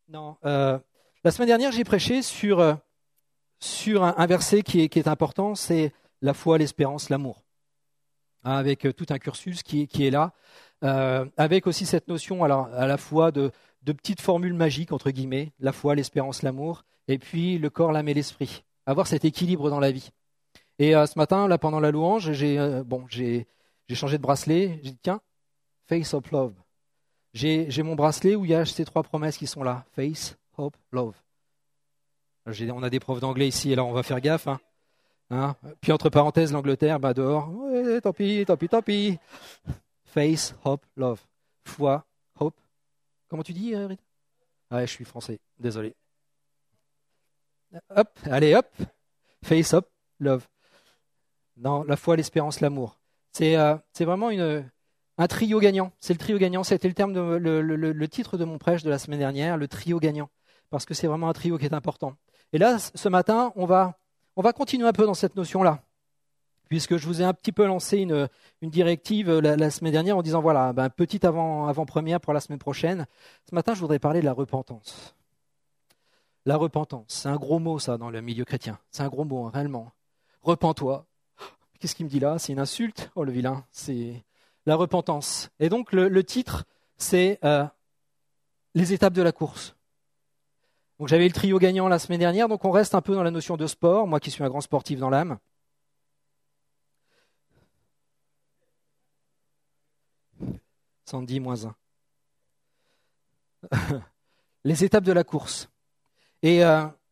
Non. La semaine dernière, j'ai prêché sur un verset qui est important, c'est la foi, l'espérance, l'amour. Hein, avec tout un cursus qui est là, avec aussi cette notion alors, à la fois de petites formules magiques, entre guillemets, la foi, l'espérance, l'amour, et puis le corps, l'âme et l'esprit. Avoir cet équilibre dans la vie. Et ce matin, là, pendant la louange, j'ai changé de bracelet. J'ai dit, tiens, Face, Hope, Love. J'ai mon bracelet où il y a ces 3 promesses qui sont là. Face, Hope, Love. On a des profs d'anglais ici, et là, on va faire gaffe. Hein. Puis, entre parenthèses, l'Angleterre, dehors. Ouais, tant pis. Face, Hope, Love. Foi, Hope. Comment tu dis, Rita? Ouais, je suis français. Désolé. Hop, allez, hop. Face, Hope, Love. Non, la foi, l'espérance, l'amour. C'est vraiment un trio gagnant. C'est le trio gagnant. C'était le titre de mon prêche de la semaine dernière, le trio gagnant. Parce que c'est vraiment un trio qui est important. Et là, ce matin, on va continuer un peu dans cette notion-là. Puisque je vous ai un petit peu lancé une directive la semaine dernière en disant, voilà, petite avant-première pour la semaine prochaine. Ce matin, je voudrais parler de la repentance. La repentance, c'est un gros mot, ça, dans le milieu chrétien. C'est un gros mot, réellement. Repens-toi. Qu'est-ce qu'il me dit là? C'est une insulte? Oh, le vilain. C'est la repentance. Et donc, le titre, c'est les étapes de la course. Donc, j'avais le trio gagnant la semaine dernière, donc on reste un peu dans la notion de sport, moi qui suis un grand sportif dans l'âme. Sandy, -1. Les étapes de la course. Et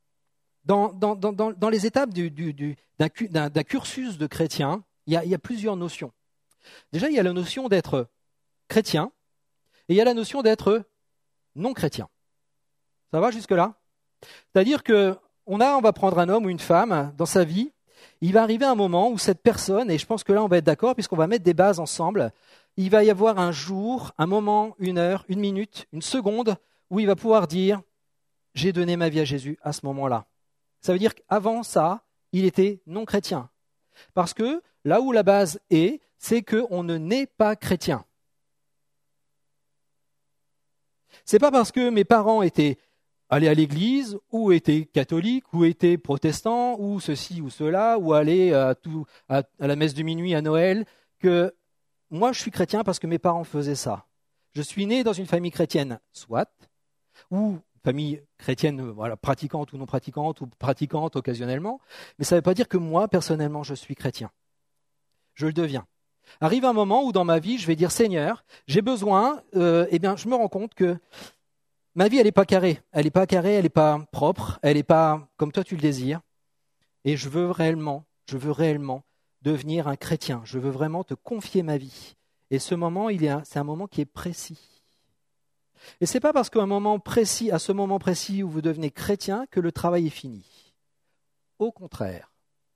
dans les étapes d'un cursus de chrétien, il y a plusieurs notions. Déjà, il y a la notion d'être chrétien et il y a la notion d'être non chrétien. Ça va jusque-là? C'est-à-dire on va prendre un homme ou une femme dans sa vie, il va arriver un moment où cette personne, et je pense que là on va être d'accord puisqu'on va mettre des bases ensemble, il va y avoir un jour, un moment, 1 heure, 1 minute, 1 seconde où il va pouvoir dire « j'ai donné ma vie à Jésus à ce moment-là ». Ça veut dire qu'avant ça, il était non chrétien. Parce que là où la base est, c'est qu'on ne naît pas chrétien. C'est pas parce que mes parents étaient allés à l'église, ou étaient catholiques, ou étaient protestants, ou ceci ou cela, ou allaient à la messe de minuit à Noël, que moi je suis chrétien parce que mes parents faisaient ça. Je suis né dans une famille chrétienne, soit, ou famille chrétienne pratiquante ou non pratiquante, ou pratiquante occasionnellement, mais ça ne veut pas dire que moi, personnellement, je suis chrétien. Je le deviens. Arrive un moment où dans ma vie, je vais dire « Seigneur, j'ai besoin, je me rends compte que ma vie, elle n'est pas carrée, elle n'est pas propre, elle n'est pas comme toi tu le désires, et je veux réellement devenir un chrétien, je veux vraiment te confier ma vie. » Et ce moment, c'est un moment qui est précis. Et ce n'est pas parce qu'à à ce moment précis où vous devenez chrétien que le travail est fini. Au contraire.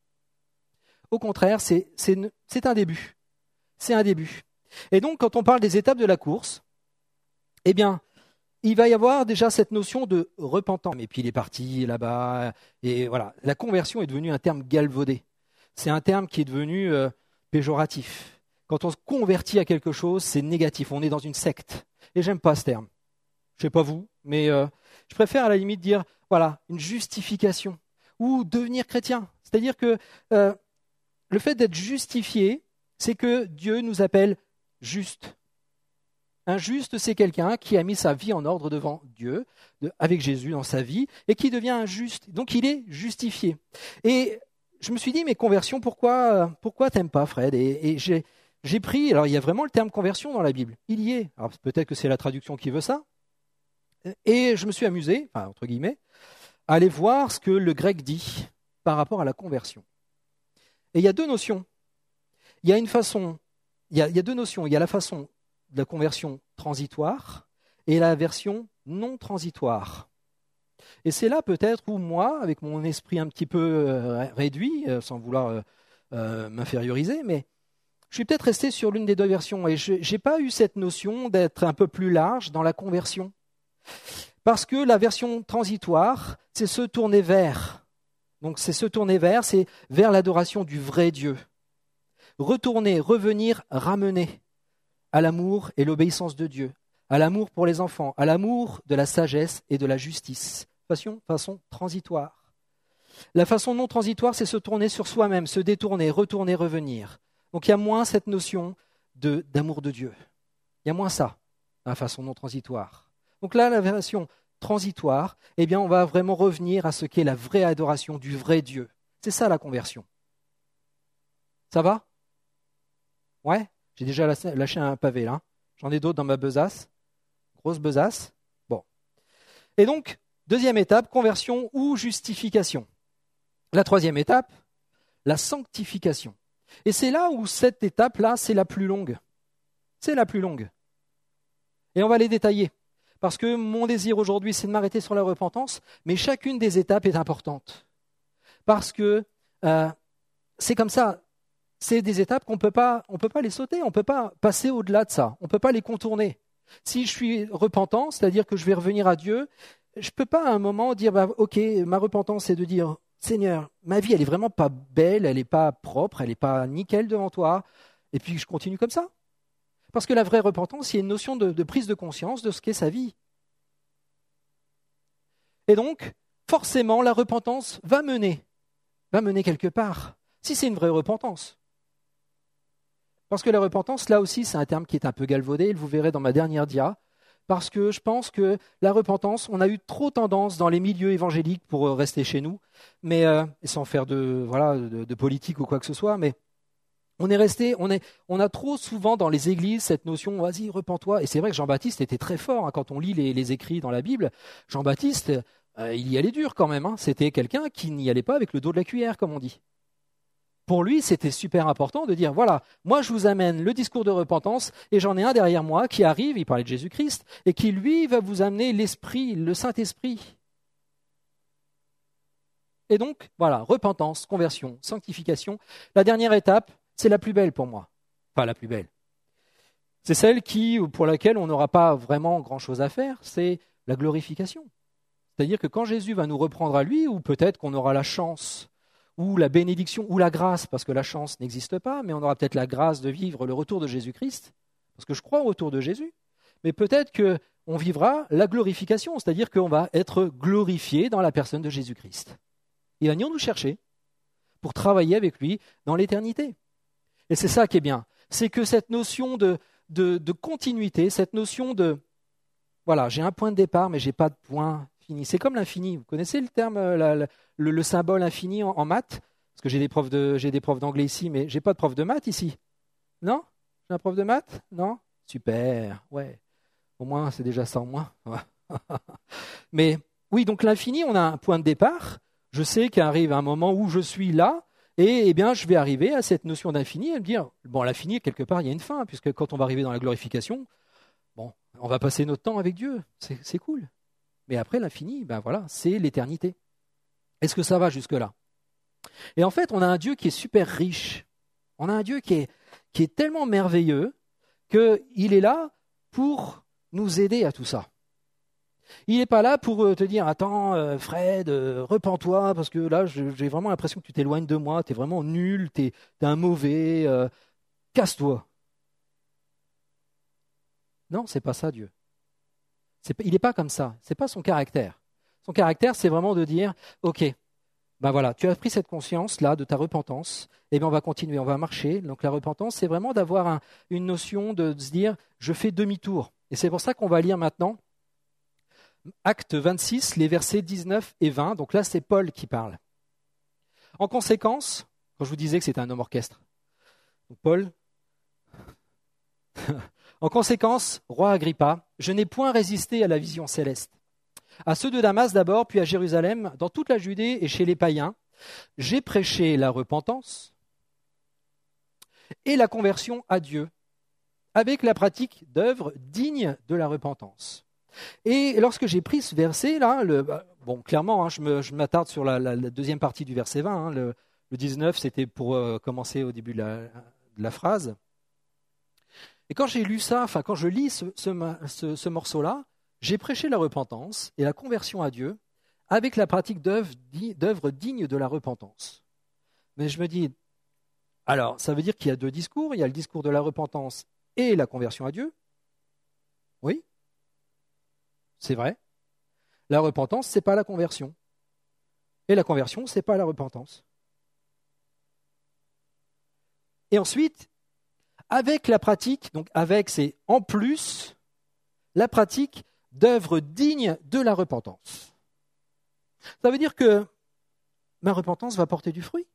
Au contraire, c'est un début. C'est un début. Et donc, quand on parle des étapes de la course, il va y avoir déjà cette notion de repentance. Et puis il est parti là-bas, et voilà. La conversion est devenue un terme galvaudé. C'est un terme qui est devenu péjoratif. Quand on se convertit à quelque chose, c'est négatif. On est dans une secte. Et j'aime pas ce terme. Je sais pas vous, mais je préfère à la limite dire, voilà, une justification ou devenir chrétien. C'est-à-dire que le fait d'être justifié, c'est que Dieu nous appelle justes. Un juste, c'est quelqu'un qui a mis sa vie en ordre devant Dieu, avec Jésus dans sa vie, et qui devient un juste. Donc il est justifié. Et je me suis dit, mais conversion, pourquoi t'aimes pas, Fred? Et j'ai pris, alors il y a vraiment le terme conversion dans la Bible. Il y est. Alors peut-être que c'est la traduction qui veut ça. Et je me suis amusé, entre guillemets, à aller voir ce que le grec dit par rapport à la conversion. Et il y a 2 notions. Il y a il y a 2 notions. Il y a la façon de la conversion transitoire et la version non transitoire. Et c'est là peut-être où moi, avec mon esprit un petit peu réduit, sans vouloir m'inférioriser, mais je suis peut-être resté sur l'une des 2 versions et je n'ai pas eu cette notion d'être un peu plus large dans la conversion. Parce que la version transitoire, c'est se tourner vers. Donc c'est vers l'adoration du vrai Dieu. Retourner, revenir, ramener à l'amour et l'obéissance de Dieu, à l'amour pour les enfants, à l'amour de la sagesse et de la justice. Façon transitoire. La façon non transitoire, c'est se tourner sur soi-même, se détourner, retourner, revenir. Donc il y a moins cette notion d'amour de Dieu. Il y a moins ça, la façon non transitoire. Donc là, la version transitoire, eh bien, on va vraiment revenir à ce qu'est la vraie adoration du vrai Dieu. C'est ça la conversion. Ça va? Ouais? J'ai déjà lâché un pavé là. J'en ai d'autres dans ma besace. Grosse besace. Bon. Et donc, deuxième étape, conversion ou justification. La troisième étape, la sanctification. Et c'est là où cette étape-là, c'est la plus longue. C'est la plus longue. Et on va les détailler. Parce que mon désir aujourd'hui, c'est de m'arrêter sur la repentance, mais chacune des étapes est importante. Parce que c'est comme ça. C'est des étapes qu'on on peut pas les sauter, on ne peut pas passer au-delà de ça, on ne peut pas les contourner. Si je suis repentant, c'est-à-dire que je vais revenir à Dieu, je ne peux pas à un moment dire, ok, ma repentance, c'est de dire, Seigneur, ma vie, elle n'est vraiment pas belle, elle n'est pas propre, elle n'est pas nickel devant toi, et puis je continue comme ça. Parce que la vraie repentance, il y a une notion de prise de conscience de ce qu'est sa vie. Et donc, forcément, la repentance va mener quelque part, si c'est une vraie repentance. Parce que la repentance, là aussi, c'est un terme qui est un peu galvaudé, vous verrez dans ma dernière dia, parce que je pense que la repentance, on a eu trop tendance dans les milieux évangéliques pour rester chez nous, mais sans faire de politique ou quoi que ce soit, mais on a trop souvent dans les églises cette notion, vas-y, repens-toi. Et c'est vrai que Jean-Baptiste était très fort, hein, quand on lit les écrits dans la Bible. Jean-Baptiste, il y allait dur quand même, hein. C'était quelqu'un qui n'y allait pas avec le dos de la cuillère, comme on dit. Pour lui, c'était super important de dire, voilà, moi je vous amène le discours de repentance et j'en ai un derrière moi qui arrive, il parlait de Jésus-Christ, et qui lui va vous amener l'Esprit, le Saint-Esprit. Et donc, voilà, repentance, conversion, sanctification. La dernière étape, c'est la plus belle pour moi. Enfin, la plus belle. C'est celle pour laquelle on n'aura pas vraiment grand-chose à faire, c'est la glorification. C'est-à-dire que quand Jésus va nous reprendre à lui, ou peut-être qu'on aura la chance ou la bénédiction, ou la grâce, parce que la chance n'existe pas, mais on aura peut-être la grâce de vivre le retour de Jésus-Christ, parce que je crois au retour de Jésus, mais peut-être qu'on vivra la glorification, c'est-à-dire qu'on va être glorifié dans la personne de Jésus-Christ. Il va venir nous chercher pour travailler avec lui dans l'éternité. Et c'est ça qui est bien, c'est que cette notion de continuité, cette notion de, voilà, j'ai un point de départ, mais je n'ai pas de point fini. C'est comme l'infini. Vous connaissez le terme, le symbole infini en maths? Parce que j'ai des profs d'anglais ici, mais j'ai pas de prof de maths ici. Non? J'ai un prof de maths? Non? Super, ouais. Au moins, c'est déjà ça en moins. Mais oui, donc l'infini, on a un point de départ. Je sais qu'arrive un moment où je suis là, et eh bien, je vais arriver à cette notion d'infini et me dire, bon, l'infini, quelque part, il y a une fin, puisque quand on va arriver dans la glorification, bon, on va passer notre temps avec Dieu. C'est cool. Mais après, l'infini, ben voilà, c'est l'éternité. Est-ce que ça va jusque-là? Et en fait, on a un Dieu qui est super riche. On a un Dieu qui est tellement merveilleux qu'il est là pour nous aider à tout ça. Il n'est pas là pour te dire, attends, Fred, repens-toi, parce que là, j'ai vraiment l'impression que tu t'éloignes de moi, tu es vraiment nul, tu es un mauvais, casse-toi. Non, c'est pas ça, Dieu. Il n'est pas comme ça, c'est pas son caractère. Son caractère, c'est vraiment de dire, ok, ben voilà, tu as pris cette conscience-là de ta repentance, et bien on va continuer, on va marcher. Donc la repentance, c'est vraiment d'avoir une notion de se dire, je fais demi-tour. Et c'est pour ça qu'on va lire maintenant Acte 26, les versets 19 et 20. Donc là, c'est Paul qui parle. En conséquence, quand je vous disais que c'était un homme orchestre, donc Paul, en conséquence, roi Agrippa, je n'ai point résisté à la vision céleste. À ceux de Damas d'abord, puis à Jérusalem, dans toute la Judée et chez les païens, j'ai prêché la repentance et la conversion à Dieu, avec la pratique d'œuvres dignes de la repentance. Et lorsque j'ai pris ce verset-là, clairement, hein, je m'attarde sur la deuxième partie du verset 20, hein, le 19, c'était pour commencer au début de la phrase. Et quand j'ai lu ça, enfin quand je lis ce morceau-là, j'ai prêché la repentance et la conversion à Dieu avec la pratique d'œuvres dignes de la repentance. Mais je me dis, alors ça veut dire qu'il y a deux discours, il y a le discours de la repentance et la conversion à Dieu. Oui, c'est vrai. La repentance, ce n'est pas la conversion. Et la conversion, ce n'est pas la repentance. Et ensuite, avec la pratique, donc avec c'est en plus, la pratique d'œuvres dignes de la repentance. Ça veut dire que ma repentance va porter du fruit.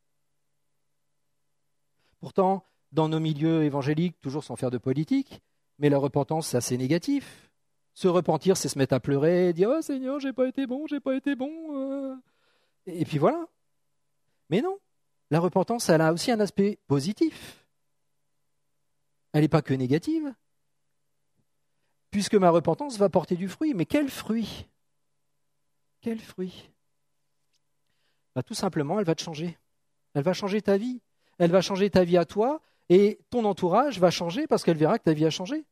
Pourtant, dans nos milieux évangéliques, toujours sans faire de politique, mais la repentance, c'est assez négatif. Se repentir, c'est se mettre à pleurer, dire « Oh Seigneur, j'ai pas été bon. » Et puis voilà. Mais non, la repentance, elle a aussi un aspect positif. Elle n'est pas que négative. Puisque ma repentance va porter du fruit. Mais quel fruit? Quel fruit? Tout simplement, elle va te changer. Elle va changer ta vie. Elle va changer ta vie à toi et ton entourage va changer parce qu'elle verra que ta vie a changé.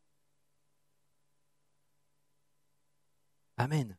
Amen.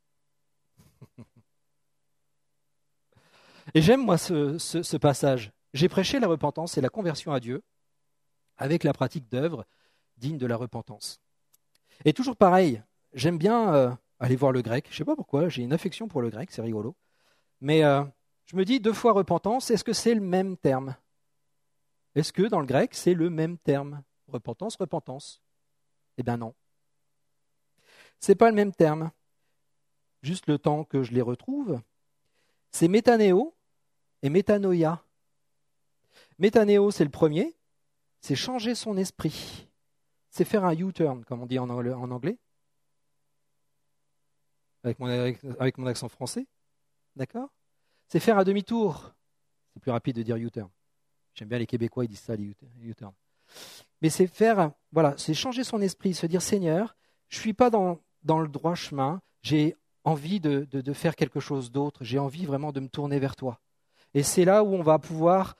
Et j'aime, moi, ce passage. J'ai prêché la repentance et la conversion à Dieu avec la pratique d'œuvres dignes de la repentance. Et toujours pareil, j'aime bien aller voir le grec. Je ne sais pas pourquoi, j'ai une affection pour le grec, c'est rigolo. Mais je me dis, 2 fois repentance, est-ce que c'est le même terme? Est-ce que dans le grec, c'est le même terme? Repentance, repentance? Eh bien non. Ce n'est pas le même terme. Juste le temps que je les retrouve. C'est métanéo et métanoïa. Métanéo, c'est le premier. C'est changer son esprit. C'est faire un U-turn, comme on dit en anglais. Avec mon accent français. D'accord? C'est faire un demi-tour. C'est plus rapide de dire U-turn. J'aime bien les Québécois, ils disent ça, les U-turn. Mais c'est faire, voilà, c'est changer son esprit, se dire Seigneur, je ne suis pas dans le droit chemin, j'ai envie de faire quelque chose d'autre, j'ai envie vraiment de me tourner vers toi. Et c'est là où on va pouvoir,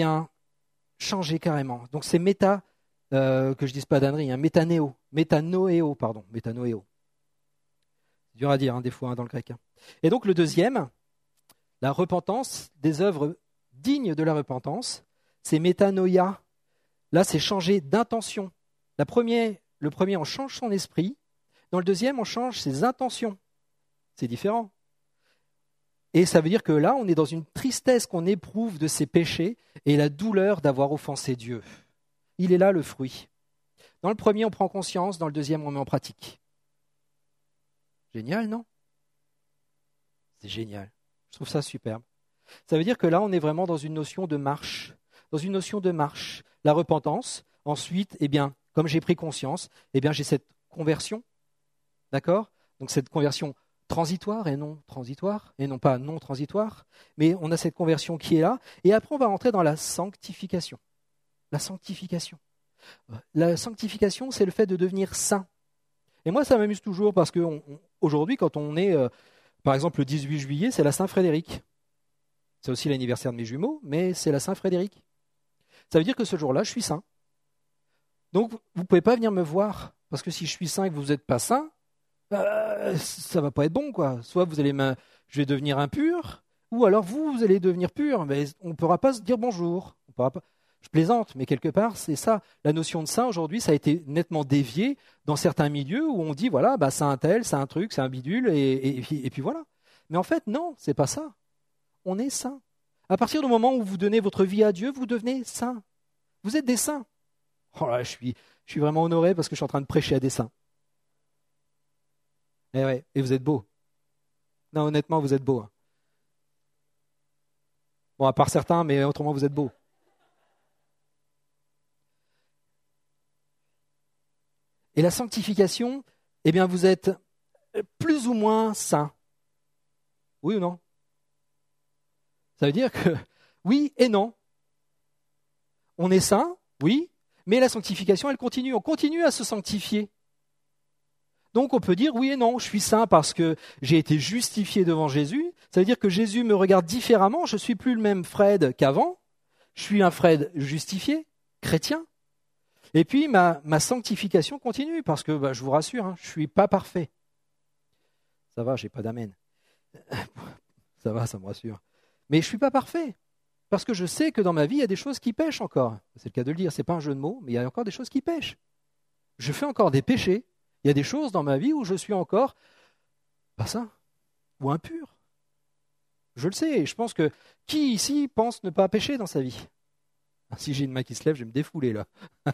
changer carrément. Donc c'est méta, que je ne dise pas d'ânerie, métanéo. C'est dur à dire des fois dans le grec. Et donc le deuxième, la repentance, des œuvres dignes de la repentance, c'est métanoïa. Là, c'est changer d'intention. Le premier, on change son esprit. Dans le deuxième, on change ses intentions. C'est différent. Et ça veut dire que là, on est dans une tristesse qu'on éprouve de ses péchés et la douleur d'avoir offensé Dieu. Il est là le fruit. Dans le premier, on prend conscience. Dans le deuxième, on met en pratique. Génial, non? C'est génial. Je trouve ça superbe. Ça veut dire que là, on est vraiment dans une notion de marche. La repentance. Ensuite, comme j'ai pris conscience, j'ai cette conversion. D'accord? Donc cette conversion transitoire et non pas non transitoire. Mais on a cette conversion qui est là. Et après, on va rentrer dans la sanctification. La sanctification. La sanctification, c'est le fait de devenir saint. Et moi, ça m'amuse toujours parce qu'aujourd'hui, quand on est, par exemple, le 18 juillet, c'est la Saint-Frédéric. C'est aussi l'anniversaire de mes jumeaux, mais c'est la Saint-Frédéric. Ça veut dire que ce jour-là, je suis saint. Donc, vous ne pouvez pas venir me voir, parce que si je suis saint et que vous n'êtes pas saint, ça ne va pas être bon, quoi. Soit je vais devenir impur, ou alors vous allez devenir pur. Mais on ne pourra pas se dire bonjour. Je plaisante, mais quelque part, c'est ça. La notion de saint, aujourd'hui, ça a été nettement dévié dans certains milieux où on dit, voilà, c'est un tel, c'est un truc, c'est un bidule, et puis voilà. Mais en fait, non, c'est pas ça. On est saint. À partir du moment où vous donnez votre vie à Dieu, vous devenez saint. Vous êtes des saints. Oh là, je suis vraiment honoré parce que je suis en train de prêcher à des saints. Eh ouais, et vous êtes beaux. Non, honnêtement, vous êtes beaux. Bon, à part certains, mais autrement, vous êtes beaux. Et la sanctification, vous êtes plus ou moins saint. Oui ou non? Ça veut dire que oui et non. On est saint, oui, mais la sanctification, elle continue. On continue à se sanctifier. Donc on peut dire oui et non, je suis saint parce que j'ai été justifié devant Jésus. Ça veut dire que Jésus me regarde différemment. Je ne suis plus le même Fred qu'avant. Je suis un Fred justifié, chrétien. Et puis ma sanctification continue parce que je vous rassure, je ne suis pas parfait. Ça va, j'ai pas d'amen. Ça va, ça me rassure. Mais je ne suis pas parfait. Parce que je sais que dans ma vie, il y a des choses qui pêchent encore. C'est le cas de le dire, ce n'est pas un jeu de mots, mais il y a encore des choses qui pêchent. Je fais encore des péchés. Il y a des choses dans ma vie où je suis encore Pas saint ou impur. Je le sais, et je pense que qui ici pense ne pas pécher dans sa vie? Si j'ai une main qui se lève, je vais me défouler là.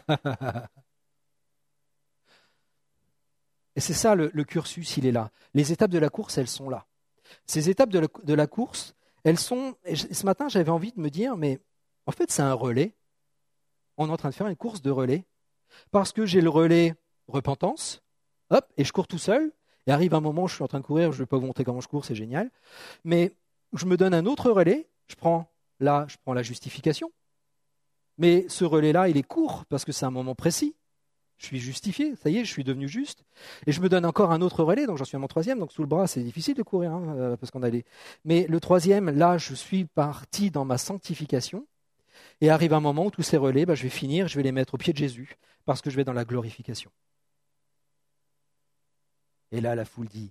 Et c'est ça, le cursus, il est là. Les étapes de la course, elles sont là. Ces étapes de la course, elles sont... Et ce matin, j'avais envie de me dire, mais en fait, c'est un relais. On est en train de faire une course de relais. Parce que j'ai le relais repentance, hop, et je cours tout seul. Et arrive un moment où je suis en train de courir, je ne vais pas vous montrer comment je cours, c'est génial. Mais je me donne un autre relais, je prends la justification. Mais ce relais-là, il est court, parce que c'est un moment précis. Je suis justifié, ça y est, je suis devenu juste. Et je me donne encore un autre relais, donc j'en suis à mon troisième, donc sous le bras, c'est difficile de courir, parce qu'on a les... Mais le troisième, là, je suis parti dans ma sanctification, et arrive un moment où tous ces relais, je vais finir, je vais les mettre au pied de Jésus, parce que je vais dans la glorification. Et là, la foule dit.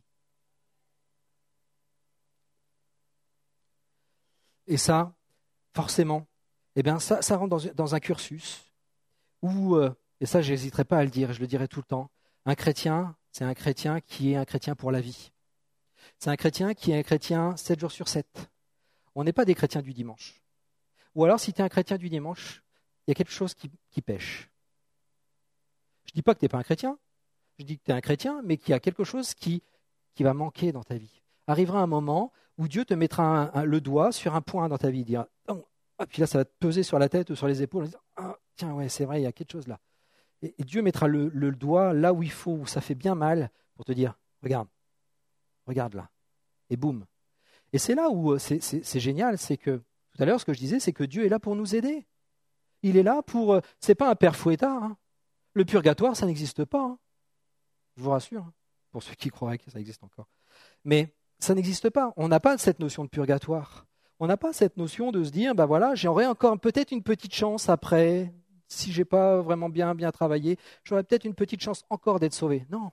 Et ça, forcément, ça rentre dans un cursus où... Et ça, je n'hésiterai pas à le dire, je le dirai tout le temps. Un chrétien, c'est un chrétien qui est un chrétien pour la vie. C'est un chrétien qui est un chrétien 7 jours sur 7. On n'est pas des chrétiens du dimanche. Ou alors, si tu es un chrétien du dimanche, il y a quelque chose qui pêche. Je ne dis pas que tu n'es pas un chrétien, je dis que tu es un chrétien, mais qu'il y a quelque chose qui va manquer dans ta vie. Arrivera un moment où Dieu te mettra le doigt sur un point dans ta vie, dire, oh, puis là, ça va te peser sur la tête ou sur les épaules, en disant, ah, tiens, ouais, c'est vrai, il y a quelque chose là. Et Dieu mettra le doigt là où il faut, où ça fait bien mal, pour te dire, regarde là. Et boum. Et c'est là où c'est génial, c'est que, tout à l'heure, ce que je disais, c'est que Dieu est là pour nous aider. Il est là pour... c'est pas un père fouettard. Hein. Le purgatoire, ça n'existe pas. Hein. Je vous rassure, hein, pour ceux qui croiraient que ça existe encore. Mais ça n'existe pas. On n'a pas cette notion de purgatoire. On n'a pas cette notion de se dire, voilà, j'aurai encore peut-être une petite chance après... Si je n'ai pas vraiment bien travaillé, j'aurais peut-être une petite chance encore d'être sauvé. Non.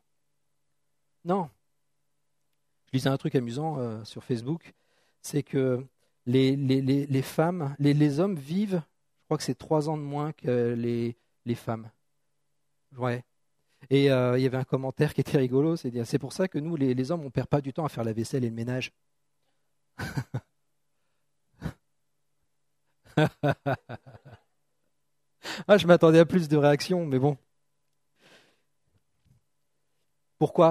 Je lisais un truc amusant sur Facebook, c'est que les femmes, les hommes vivent, je crois que c'est 3 ans de moins que les femmes. Ouais. Et il y avait un commentaire qui était rigolo, c'est pour ça que nous, les hommes, on ne perd pas du temps à faire la vaisselle et le ménage. Je m'attendais à plus de réactions, mais bon. Pourquoi ?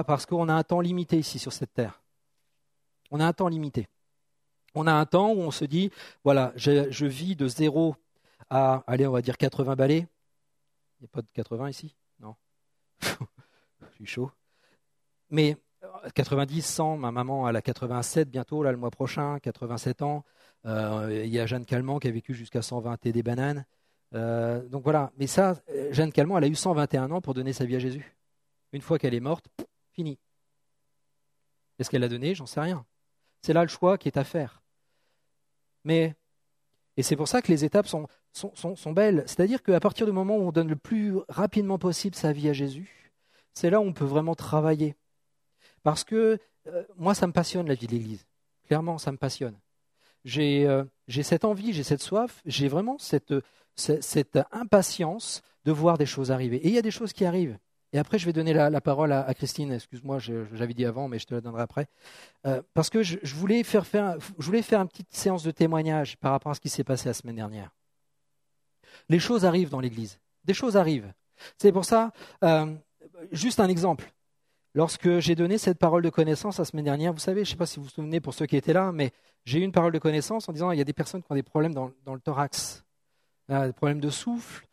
Parce qu'on a un temps limité ici sur cette terre. On a un temps limité. On a un temps où on se dit, voilà, je vis de 0 à, allez, on va dire 80 balais. Il n'y a pas de 80 ici ? Non. Je suis chaud. Mais 90, 100, ma maman, elle a 87 bientôt, là, le mois prochain, 87 ans. Il y a Jeanne Calment qui a vécu jusqu'à 120 et des bananes. Donc voilà, mais ça, Jeanne Calment, elle a eu 121 ans pour donner sa vie à Jésus. Une fois qu'elle est morte, fini. Est-ce qu'elle l'a donné ? J'en sais rien. C'est là le choix qui est à faire. Et c'est pour ça que les étapes sont belles. C'est-à-dire qu'à partir du moment où on donne le plus rapidement possible sa vie à Jésus, c'est là où on peut vraiment travailler. Parce que moi, ça me passionne la vie de l'Église. Clairement, ça me passionne. J'ai cette envie, j'ai cette soif, j'ai vraiment cette impatience de voir des choses arriver. Et il y a des choses qui arrivent. Et après, je vais donner la parole à Christine. Excuse-moi, j'avais dit avant, mais je te la donnerai après. Parce que je voulais faire une petite séance de témoignage par rapport à ce qui s'est passé la semaine dernière. Les choses arrivent dans l'Église. Des choses arrivent. C'est pour ça, juste un exemple. Lorsque j'ai donné cette parole de connaissance la semaine dernière, vous savez, je ne sais pas si vous vous souvenez pour ceux qui étaient là, mais j'ai eu une parole de connaissance en disant il y a des personnes qui ont des problèmes dans le thorax, des problèmes de souffle.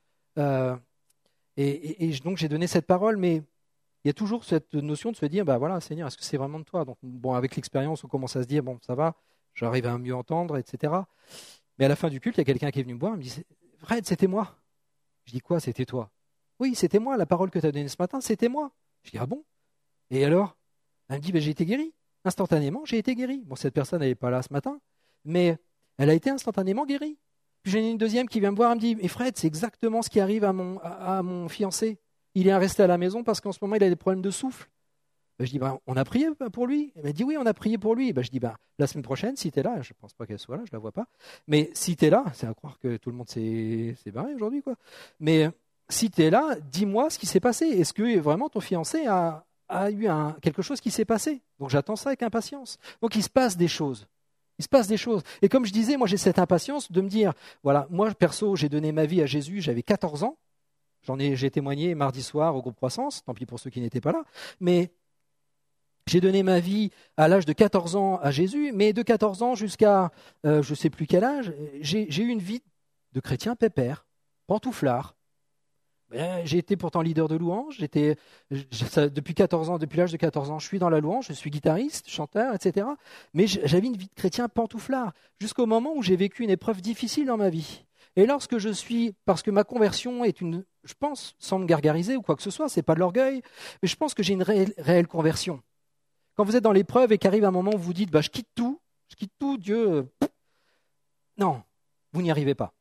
Et donc j'ai donné cette parole, mais il y a toujours cette notion de se dire, voilà, Seigneur, est-ce que c'est vraiment de toi ? Donc bon, avec l'expérience, on commence à se dire, bon, ça va, j'arrive à mieux entendre, etc. Mais à la fin du culte, il y a quelqu'un qui est venu me voir, il me dit, Fred, c'était moi. Je dis, quoi, c'était toi ? Oui, c'était moi, la parole que tu as donnée ce matin, c'était moi. Je dis, ah bon ? Et alors ? Elle me dit, j'ai été guéri. Instantanément, j'ai été guéri. Bon, cette personne n'est pas là ce matin, mais elle a été instantanément guérie. Puis j'en ai une deuxième qui vient me voir, elle me dit, mais Fred, c'est exactement ce qui arrive à mon fiancé. Il est resté à la maison parce qu'en ce moment, il a des problèmes de souffle. Je dis, on a prié pour lui. Elle m'a dit, oui, on a prié pour lui. Je dis, la semaine prochaine, si tu es là, je ne pense pas qu'elle soit là, je ne la vois pas, mais si tu es là, c'est à croire que tout le monde s'est barré aujourd'hui, quoi. Mais si tu es là, dis-moi ce qui s'est passé. Est-ce que vraiment ton fiancé a a eu quelque chose qui s'est passé. Donc j'attends ça avec impatience. Donc il se passe des choses. Il se passe des choses. Et comme je disais, moi j'ai cette impatience de me dire, voilà, moi perso, j'ai donné ma vie à Jésus, j'avais 14 ans. J'ai témoigné mardi soir au groupe Croissance, tant pis pour ceux qui n'étaient pas là. Mais j'ai donné ma vie à l'âge de 14 ans à Jésus, mais de 14 ans jusqu'à je ne sais plus quel âge, j'ai eu une vie de chrétien pépère, pantouflard. J'ai été pourtant leader de louange, depuis 14 ans, depuis l'âge de 14 ans, je suis dans la louange, je suis guitariste, chanteur, etc. Mais j'avais une vie de chrétien pantouflard, jusqu'au moment où j'ai vécu une épreuve difficile dans ma vie. Et parce que ma conversion est je pense, sans me gargariser ou quoi que ce soit, c'est pas de l'orgueil, mais je pense que j'ai une réelle conversion. Quand vous êtes dans l'épreuve et qu'arrive un moment où vous dites, je quitte tout, Dieu, non, vous n'y arrivez pas.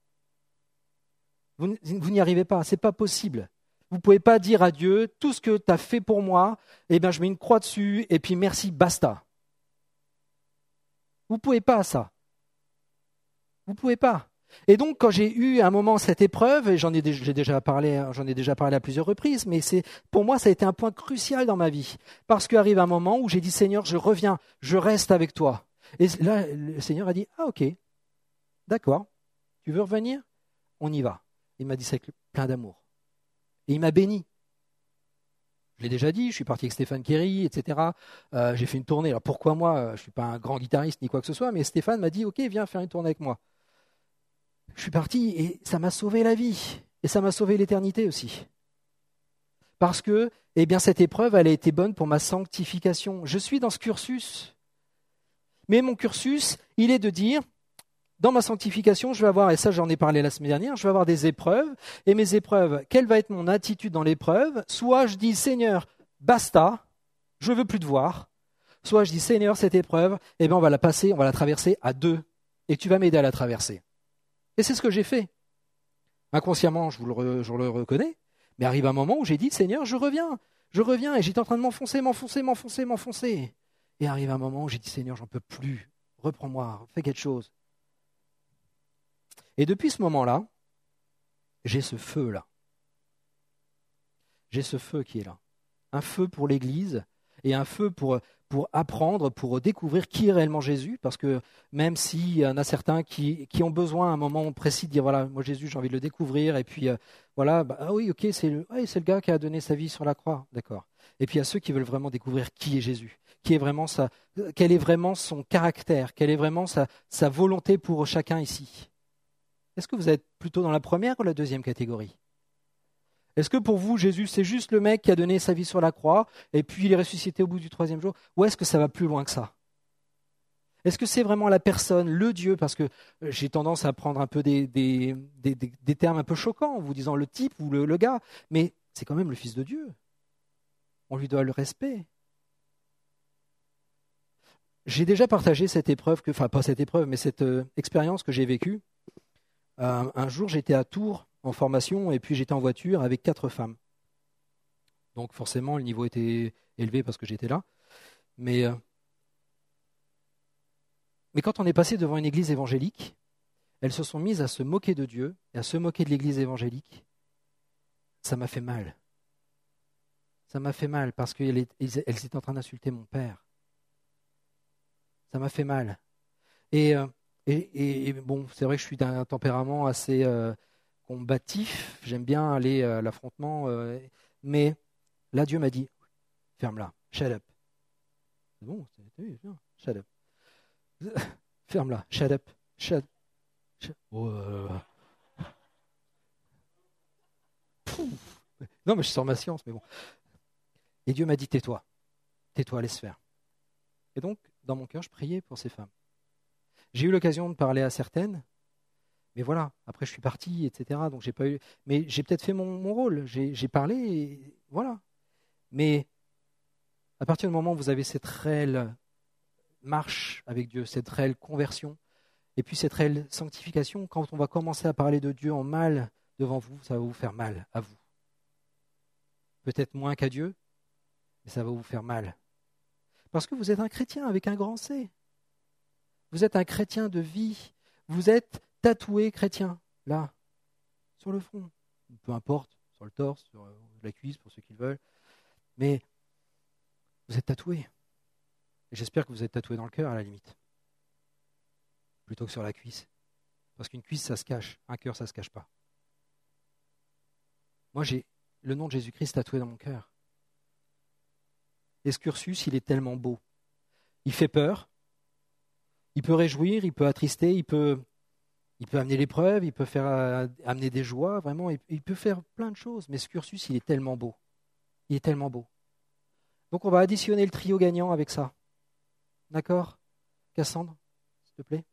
Vous n'y arrivez pas, c'est pas possible. Vous ne pouvez pas dire à Dieu, tout ce que tu as fait pour moi, je mets une croix dessus, et puis merci, basta. Vous ne pouvez pas ça. Vous ne pouvez pas. Et donc, quand j'ai eu un moment cette épreuve, et j'ai déjà parlé à plusieurs reprises, mais pour moi, ça a été un point crucial dans ma vie. Parce qu'arrive un moment où j'ai dit, Seigneur, je reviens, je reste avec toi. Et là, le Seigneur a dit, ah ok, d'accord, tu veux revenir? On y va. Il m'a dit ça avec plein d'amour. Et il m'a béni. Je l'ai déjà dit, je suis parti avec Stéphane Kéry, etc. J'ai fait une tournée. Alors pourquoi moi? Je ne suis pas un grand guitariste ni quoi que ce soit, mais Stéphane m'a dit, ok, viens faire une tournée avec moi. Je suis parti et ça m'a sauvé la vie. Et ça m'a sauvé l'éternité aussi. Parce que, cette épreuve, elle a été bonne pour ma sanctification. Je suis dans ce cursus. Mais mon cursus, il est de dire, dans ma sanctification, je vais avoir, et ça j'en ai parlé la semaine dernière, je vais avoir des épreuves. Et mes épreuves, quelle va être mon attitude dans l'épreuve? Soit je dis, Seigneur, basta, je ne veux plus te voir. Soit je dis, Seigneur, cette épreuve, on va la passer, on va la traverser à deux. Et tu vas m'aider à la traverser. Et c'est ce que j'ai fait. Inconsciemment, je le reconnais, mais arrive un moment où j'ai dit, Seigneur, je reviens, et j'étais en train de m'enfoncer. Et arrive un moment où j'ai dit, Seigneur, j'en peux plus, reprends-moi, fais quelque chose. Et depuis ce moment-là, j'ai ce feu-là. J'ai ce feu qui est là. Un feu pour l'Église et un feu pour apprendre, pour découvrir qui est réellement Jésus, parce que même s'il y en a certains qui ont besoin à un moment précis de dire, voilà, moi Jésus, j'ai envie de le découvrir, et puis ah oui, ok, c'est le gars qui a donné sa vie sur la croix, d'accord. Et puis il y a ceux qui veulent vraiment découvrir qui est Jésus, quel est vraiment son caractère, quelle est vraiment sa volonté pour chacun ici. Est-ce que vous êtes plutôt dans la première ou la deuxième catégorie? Est-ce que pour vous, Jésus, c'est juste le mec qui a donné sa vie sur la croix et puis il est ressuscité au bout du 3e jour? Ou est-ce que ça va plus loin que ça? Est-ce que c'est vraiment la personne, le Dieu? Parce que j'ai tendance à prendre un peu des termes un peu choquants en vous disant le type ou le gars, mais c'est quand même le Fils de Dieu. On lui doit le respect. J'ai déjà partagé cette épreuve, pas cette épreuve, mais cette expérience que j'ai vécue. Un jour, j'étais à Tours en formation et puis j'étais en voiture avec 4 femmes. Donc forcément, le niveau était élevé parce que j'étais là. Mais quand on est passé devant une église évangélique, elles se sont mises à se moquer de Dieu et à se moquer de l'église évangélique. Ça m'a fait mal. Ça m'a fait mal parce qu'elles étaient en train d'insulter mon père. Ça m'a fait mal. Et bon, c'est vrai que je suis d'un tempérament assez combatif. J'aime bien aller à l'affrontement. Mais là, Dieu m'a dit, ferme-la, shut up. C'est bon, shut up. Ferme-la, shut up, shut. Oh, non, mais je sors ma science, mais bon. Et Dieu m'a dit, tais-toi, laisse faire. Et donc, dans mon cœur, je priais pour ces femmes. J'ai eu l'occasion de parler à certaines, mais voilà, après je suis parti, etc. Donc j'ai pas eu, mais j'ai peut-être fait mon rôle. J'ai parlé, et voilà. Mais à partir du moment où vous avez cette réelle marche avec Dieu, cette réelle conversion, et puis cette réelle sanctification, quand on va commencer à parler de Dieu en mal devant vous, ça va vous faire mal à vous. Peut-être moins qu'à Dieu, mais ça va vous faire mal. Parce que vous êtes un chrétien avec un grand C. Vous êtes un chrétien de vie. Vous êtes tatoué chrétien, là, sur le front. Peu importe, sur le torse, sur la cuisse, pour ceux qui le veulent. Mais Vous êtes tatoué. Et j'espère que vous êtes tatoué dans le cœur, à la limite, plutôt que sur la cuisse. Parce qu'une cuisse, ça se cache. Un cœur, ça ne se cache pas. Moi, j'ai le nom de Jésus-Christ tatoué dans mon cœur. Et ce cursus, il est tellement beau. Il fait peur. Il peut réjouir, il peut attrister, il peut amener l'épreuve, il peut faire amener des joies, vraiment. Il peut faire plein de choses. Mais ce cursus, il est tellement beau. Il est tellement beau. Donc, on va additionner le trio gagnant avec ça. D'accord, Cassandre, s'il te plaît.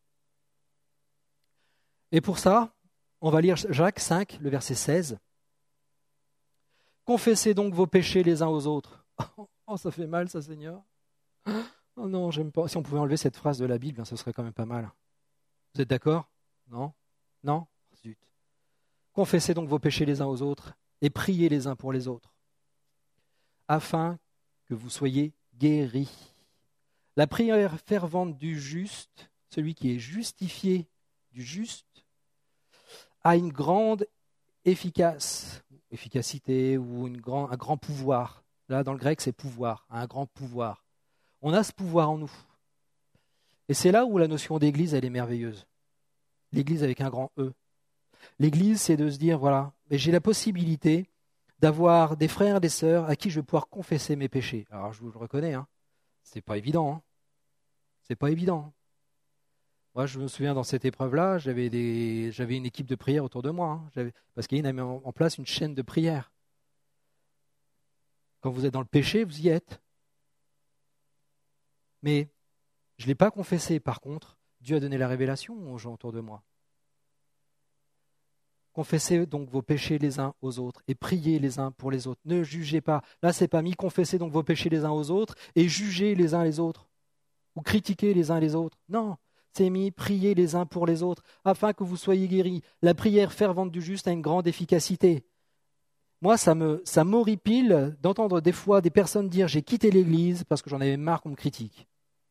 Et pour ça, on va lire Jacques 5, le verset 16. Confessez donc vos péchés les uns aux autres. Oh, ça fait mal, ça, Seigneur. Oh non, j'aime pas. Si on pouvait enlever cette phrase de la Bible, ce serait quand même pas mal. Vous êtes d'accord? Non? Non? Zut. Confessez donc vos péchés les uns aux autres et priez les uns pour les autres, afin que vous soyez guéris. La prière fervente du juste, celui qui est justifié du juste, a une grande efficacité ou un grand pouvoir. Là, dans le grec, c'est pouvoir, un grand pouvoir. On a ce pouvoir en nous. Et c'est là où la notion d'église, elle est merveilleuse. L'église avec un grand E. L'église, c'est de se dire, voilà, mais j'ai la possibilité d'avoir des frères et des sœurs à qui je vais pouvoir confesser mes péchés. Alors, je vous le reconnais, c'est pas évident. C'est pas évident. Moi, je me souviens dans cette épreuve-là, j'avais une équipe de prière autour de moi, parce qu'il y a mis en place une chaîne de prière. Quand vous êtes dans le péché, vous y êtes. Mais je ne l'ai pas confessé. Par contre, Dieu a donné la révélation aux gens autour de moi. Confessez donc vos péchés les uns aux autres et priez les uns pour les autres. Ne jugez pas. Là, c'est pas mis confessez donc vos péchés les uns aux autres et jugez les uns les autres ou critiquez les uns les autres. Non, c'est mis priez les uns pour les autres afin que vous soyez guéris. La prière fervente du juste a une grande efficacité. Moi, ça m'horripile d'entendre des fois des personnes dire j'ai quitté l'église parce que j'en avais marre qu'on me critique.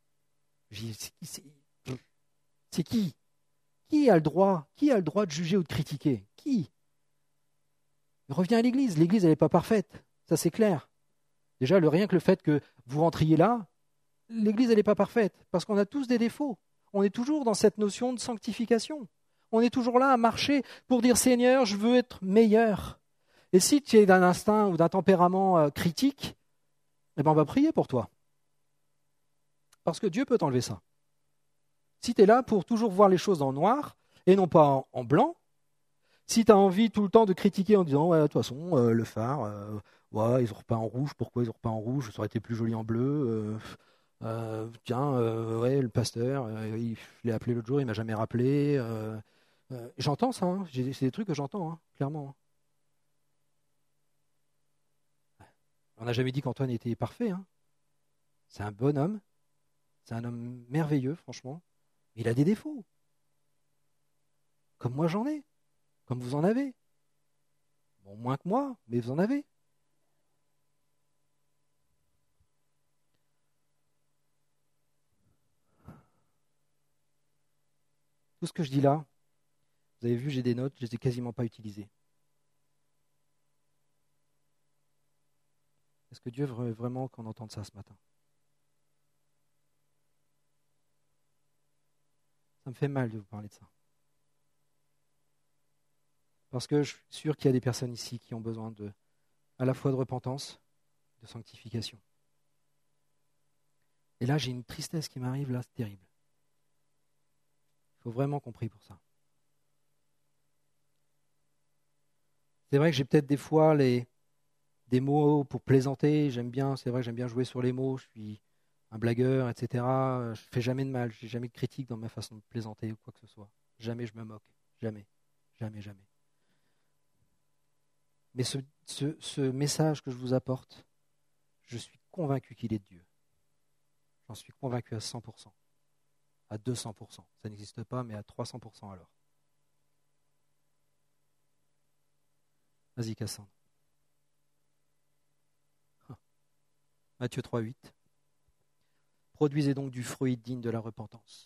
C'est qui? Qui a le droit de juger ou de critiquer? Qui? Reviens à l'église. L'église, elle n'est pas parfaite. Ça, c'est clair. Déjà, rien que le fait que vous rentriez là, l'église, elle n'est pas parfaite. Parce qu'on a tous des défauts. On est toujours dans cette notion de sanctification. On est toujours là à marcher pour dire Seigneur, je veux être meilleur. Et si tu es d'un instinct ou d'un tempérament critique, eh ben on va prier pour toi. Parce que Dieu peut t'enlever ça. Si tu es là pour toujours voir les choses en noir et non pas en blanc, si tu as envie tout le temps de critiquer en disant de toute façon, le phare, ils ont repeint en rouge, pourquoi ils ont repeint en rouge, ça aurait été plus joli en bleu. Le pasteur, je l'ai appelé l'autre jour, il ne m'a jamais rappelé. J'entends ça, c'est des trucs que j'entends, clairement. On n'a jamais dit qu'Antoine était parfait. C'est un bon homme, c'est un homme merveilleux, franchement. Mais il a des défauts. Comme moi j'en ai, comme vous en avez. Bon, moins que moi, mais vous en avez. Tout ce que je dis là, vous avez vu, j'ai des notes, je ne les ai quasiment pas utilisées. Est-ce que Dieu veut vraiment qu'on entende ça ce matin? Ça me fait mal de vous parler de ça. Parce que je suis sûr qu'il y a des personnes ici qui ont besoin à la fois de repentance, de sanctification. Et là, j'ai une tristesse qui m'arrive, là, c'est terrible. Il faut vraiment qu'on prie pour ça. C'est vrai que j'ai peut-être des fois des mots pour plaisanter, c'est vrai que j'aime bien jouer sur les mots, je suis un blagueur, etc. Je ne fais jamais de mal, je n'ai jamais de critique dans ma façon de plaisanter ou quoi que ce soit. Jamais je me moque, jamais, jamais, jamais. Mais ce message que je vous apporte, je suis convaincu qu'il est de Dieu. J'en suis convaincu à 100%, à 200%. Ça n'existe pas, mais à 300% alors. Vas-y, Cassandre. Matthieu 3,8. Produisez donc du fruit digne de la repentance.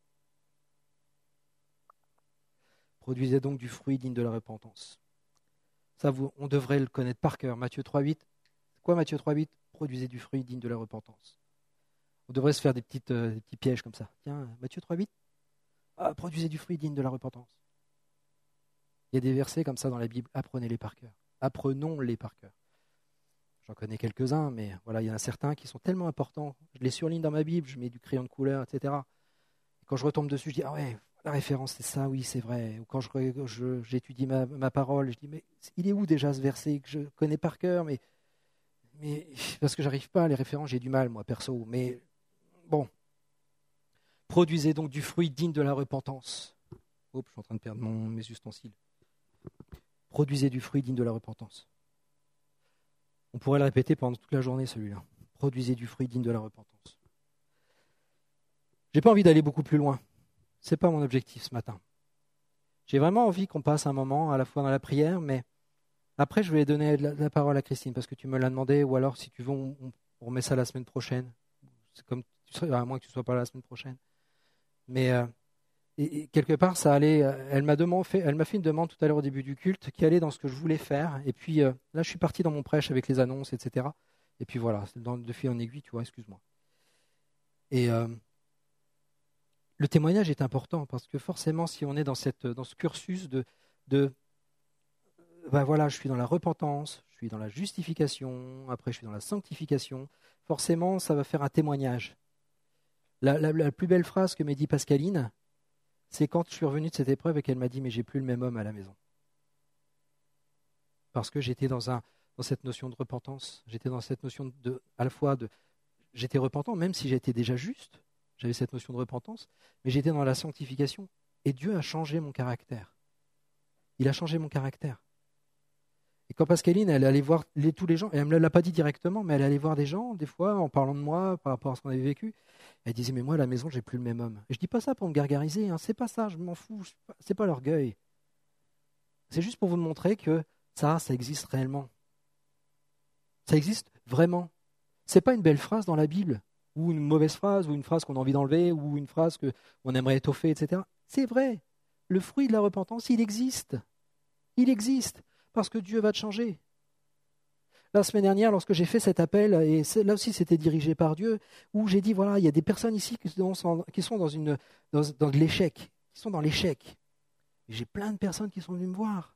Produisez donc du fruit digne de la repentance. Ça, on devrait le connaître par cœur. Matthieu 3,8. C'est quoi Matthieu 3,8? produisez du fruit digne de la repentance. On devrait se faire des petits pièges comme ça. Tiens, Matthieu 3,8, produisez du fruit digne de la repentance. Il y a des versets comme ça dans la Bible, apprenez-les par cœur. Apprenons-les par cœur. J'en connais quelques-uns, mais voilà, il y en a certains qui sont tellement importants. Je les surligne dans ma Bible, je mets du crayon de couleur, etc. Et quand je retombe dessus, je dis, ah ouais, la référence c'est ça, oui, c'est vrai. Ou quand j'étudie ma parole, je dis, mais il est où déjà ce verset que je connais par cœur, mais parce que j'arrive pas à les références, j'ai du mal, moi, perso. Mais bon, produisez donc du fruit digne de la repentance. Oups, je suis en train de perdre mes ustensiles. Produisez du fruit digne de la repentance. On pourrait le répéter pendant toute la journée, celui-là. Produisez du fruit digne de la repentance. J'ai pas envie d'aller beaucoup plus loin. C'est pas mon objectif ce matin. J'ai vraiment envie qu'on passe un moment à la fois dans la prière, mais après je vais donner la parole à Christine parce que tu me l'as demandé, ou alors si tu veux, on remet ça la semaine prochaine. C'est comme à moins que tu sois pas là la semaine prochaine. Mais et quelque part, ça allait. Elle m'a fait une demande tout à l'heure au début du culte qui allait dans ce que je voulais faire. Et puis là, je suis parti dans mon prêche avec les annonces, etc. Et puis voilà, c'est de fil en aiguille, tu vois. Excuse-moi. Et le témoignage est important parce que forcément, si on est dans ce cursus voilà, je suis dans la repentance, je suis dans la justification, après je suis dans la sanctification. Forcément, ça va faire un témoignage. La plus belle phrase que m'a dit Pascaline, c'est quand je suis revenu de cette épreuve et qu'elle m'a dit « mais j'ai plus le même homme à la maison ». Parce que j'étais dans cette notion de repentance, j'étais dans cette notion à la fois j'étais repentant, même si j'étais déjà juste, j'avais cette notion de repentance, mais j'étais dans la sanctification. Et Dieu a changé mon caractère. Il a changé mon caractère. Et quand Pascaline, elle allait voir tous les gens, et elle ne me l'a pas dit directement, mais elle allait voir des gens, des fois, en parlant de moi, par rapport à ce qu'on avait vécu, elle disait, mais moi, à la maison, j'ai plus le même homme. Et je dis pas ça pour me gargariser, hein, c'est pas ça, je m'en fous, c'est pas l'orgueil. C'est juste pour vous montrer que ça existe réellement. Ça existe vraiment. C'est pas une belle phrase dans la Bible, ou une mauvaise phrase, ou une phrase qu'on a envie d'enlever, ou une phrase qu'on aimerait étoffer, etc. C'est vrai. Le fruit de la repentance, il existe. Il existe. Parce que Dieu va te changer. La semaine dernière, lorsque j'ai fait cet appel, et là aussi c'était dirigé par Dieu, où j'ai dit, voilà, il y a des personnes ici qui sont dans de l'échec, qui sont dans l'échec. Et j'ai plein de personnes qui sont venues me voir.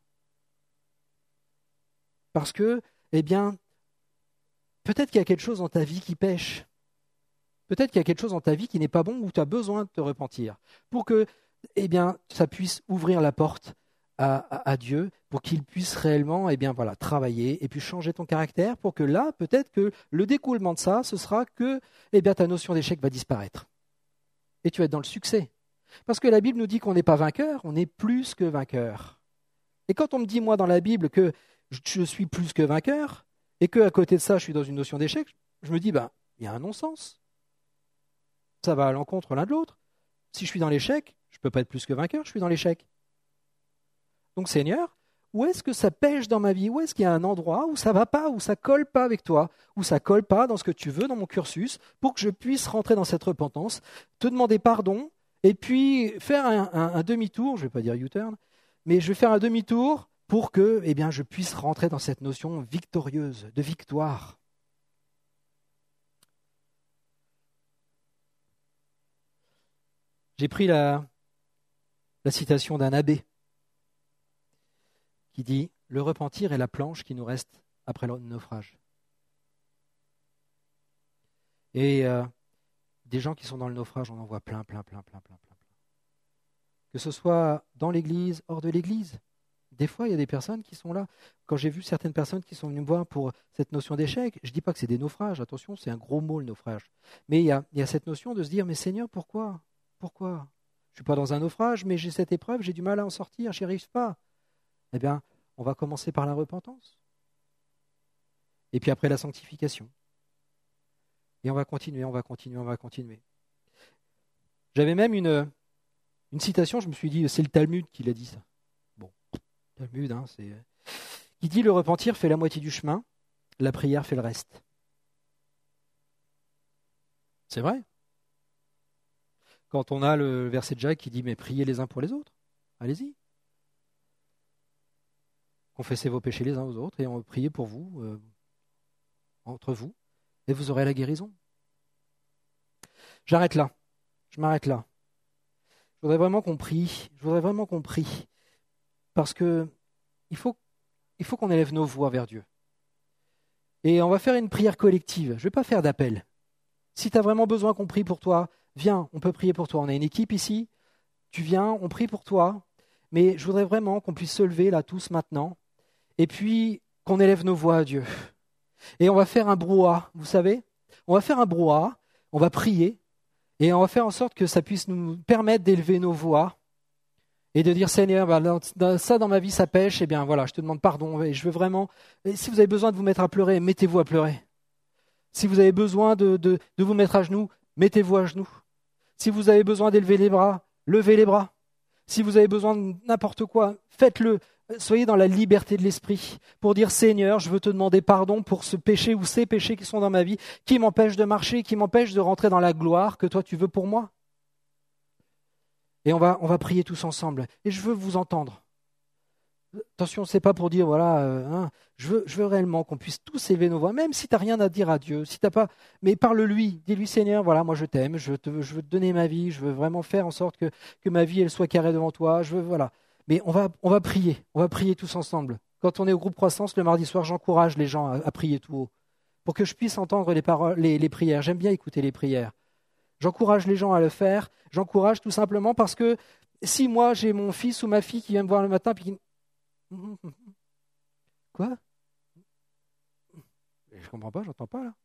Parce que, eh bien, peut-être qu'il y a quelque chose dans ta vie qui pêche. Peut-être qu'il y a quelque chose dans ta vie qui n'est pas bon, où tu as besoin de te repentir. Pour que, eh bien, ça puisse ouvrir la porte à Dieu, pour qu'il puisse réellement travailler et puis changer ton caractère, pour que là, peut-être que le découlement de ça, ce sera que ta notion d'échec va disparaître. Et tu vas être dans le succès. Parce que la Bible nous dit qu'on n'est pas vainqueur, on est plus que vainqueur. Et quand on me dit, moi, dans la Bible, que je suis plus que vainqueur, et qu'à côté de ça, je suis dans une notion d'échec, je me dis, il y a un non-sens. Ça va à l'encontre l'un de l'autre. Si je suis dans l'échec, je ne peux pas être plus que vainqueur, je suis dans l'échec. Donc Seigneur, où est-ce que ça pêche dans ma vie? Où est-ce qu'il y a un endroit où ça ne va pas, où ça ne colle pas avec toi, où ça ne colle pas dans ce que tu veux dans mon cursus, pour que je puisse rentrer dans cette repentance, te demander pardon, et puis faire un demi-tour, je ne vais pas dire U-turn, mais je vais faire un demi-tour pour que je puisse rentrer dans cette notion victorieuse, de victoire. J'ai pris la citation d'un abbé qui dit « Le repentir est la planche qui nous reste après le naufrage ». Et des gens qui sont dans le naufrage, on en voit plein. Que ce soit dans l'église, hors de l'église. Des fois, il y a des personnes qui sont là. Quand j'ai vu certaines personnes qui sont venues me voir pour cette notion d'échec, je ne dis pas que c'est des naufrages, attention, c'est un gros mot le naufrage. Mais il y a cette notion de se dire « Mais Seigneur, pourquoi ? Je ne suis pas dans un naufrage, mais j'ai cette épreuve, j'ai du mal à en sortir, je n'y arrive pas. » Eh bien, on va commencer par la repentance. Et puis après la sanctification. Et on va continuer. J'avais même une citation, je me suis dit, c'est le Talmud qui l'a dit ça. Bon, Talmud, qui dit, le repentir fait la moitié du chemin, la prière fait le reste. C'est vrai. Quand on a le verset de Jacques qui dit, mais priez les uns pour les autres, allez-y. Confessez vos péchés les uns aux autres et on va prier pour vous, entre vous. et vous aurez la guérison. J'arrête là. Je m'arrête là. Je voudrais vraiment qu'on prie. Parce que il faut qu'on élève nos voix vers Dieu. Et on va faire une prière collective. Je ne vais pas faire d'appel. Si tu as vraiment besoin qu'on prie pour toi, viens, on peut prier pour toi. On a une équipe ici. Tu viens, on prie pour toi. Mais je voudrais vraiment qu'on puisse se lever là tous maintenant. Et puis qu'on élève nos voix à Dieu. Et on va faire un brouhaha, vous savez. On va faire un brouhaha, on va prier. Et on va faire en sorte que ça puisse nous permettre d'élever nos voix et de dire Seigneur, ça dans ma vie ça pêche, eh bien voilà, je te demande pardon. Et je veux vraiment. Et si vous avez besoin de vous mettre à pleurer, mettez-vous à pleurer. Si vous avez besoin de vous mettre à genoux, mettez-vous à genoux. Si vous avez besoin d'élever les bras, levez les bras. Si vous avez besoin de n'importe quoi, faites-le. Soyez dans la liberté de l'esprit pour dire Seigneur, je veux te demander pardon pour ce péché ou ces péchés qui sont dans ma vie, qui m'empêchent de marcher, qui m'empêchent de rentrer dans la gloire que toi tu veux pour moi. Et on va prier tous ensemble. Et je veux vous entendre. Attention, c'est pas pour dire voilà, je veux réellement qu'on puisse tous élever nos voix, même si tu n'as rien à dire à Dieu, si t'as pas, mais parle-lui, dis-lui Seigneur, voilà, moi je t'aime, je veux te donner ma vie, je veux vraiment faire en sorte que ma vie elle soit carrée devant toi, voilà. Mais on va prier tous ensemble. Quand on est au groupe Croissance le mardi soir, j'encourage les gens à prier tout haut, pour que je puisse entendre les paroles, les prières. J'aime bien écouter les prières. J'encourage les gens à le faire. J'encourage tout simplement parce que si moi j'ai mon fils ou ma fille qui vient me voir le matin puis qui... Quoi? Je comprends pas, j'entends pas là.